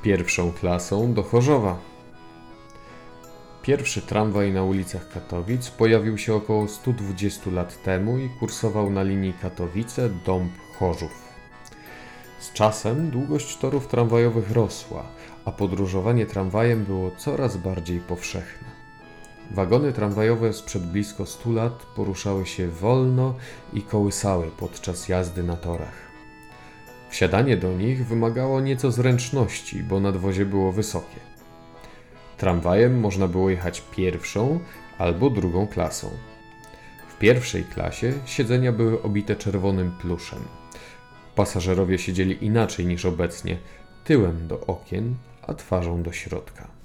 pierwszą klasą do Chorzowa. Pierwszy tramwaj na ulicach Katowic pojawił się około 120 lat temu i kursował na linii Katowice-Dąb-Chorzów. Z czasem długość torów tramwajowych rosła, a podróżowanie tramwajem było coraz bardziej powszechne. Wagony tramwajowe sprzed blisko 100 lat poruszały się wolno i kołysały podczas jazdy na torach. Wsiadanie do nich wymagało nieco zręczności, bo nadwozie było wysokie. Tramwajem można było jechać pierwszą albo drugą klasą. W pierwszej klasie siedzenia były obite czerwonym pluszem. Pasażerowie siedzieli inaczej niż obecnie, tyłem do okien, a twarzą do środka.